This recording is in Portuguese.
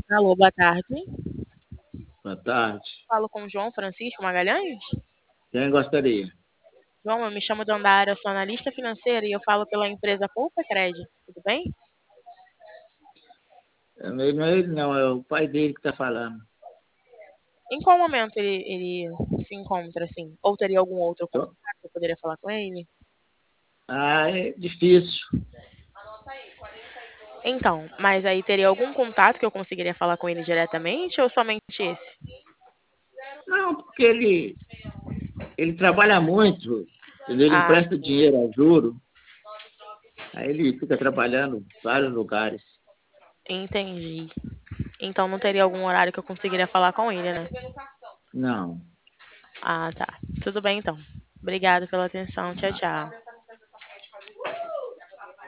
Alô, boa tarde. Boa tarde. Falo com o João Francisco Magalhães. Quem gostaria? João, eu me chamo Dandara, sou analista financeira e eu falo pela empresa Poupa Crédito. Tudo bem? Não é ele, não, é o pai dele que está falando. Em qual momento ele se encontra, assim? Ou teria algum outro contato Tô- que eu poderia falar com ele? Ah, é difícil. Então, mas aí teria algum contato que eu conseguiria falar com ele diretamente ou somente esse? Não, porque ele trabalha muito, entendeu? Ele Ah, empresta dinheiro a juro, aí ele fica trabalhando em vários lugares. entendi. Então não teria algum horário que eu conseguiria falar com ele, né? Não. Ah, tá. Tudo bem então. Obrigada pela atenção. Tchau, tchau.